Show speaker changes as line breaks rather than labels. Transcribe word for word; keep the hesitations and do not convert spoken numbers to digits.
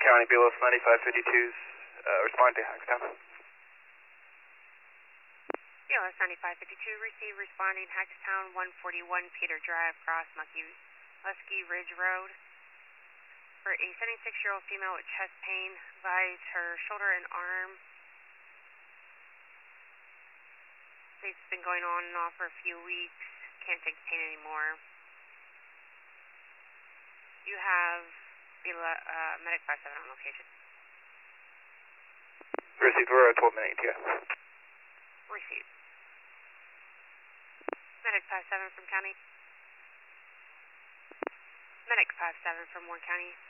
County, B L S ninety-five fifty-twos, uh, respond to Hackstown.
B L S ninety-five fifty-two, receive responding Hackstown, one forty-one Peter Drive, cross Muskie, Muskie Ridge Road. For a seventy-six-year-old female with chest pain, advise her shoulder and arm. It's been going on and off for a few weeks. Can't take the pain anymore. You have uh, Medic five seven on location.
Received, we're at twelve minute E T A.
Received. Medic five seven from County. Medic five seven from Warren County.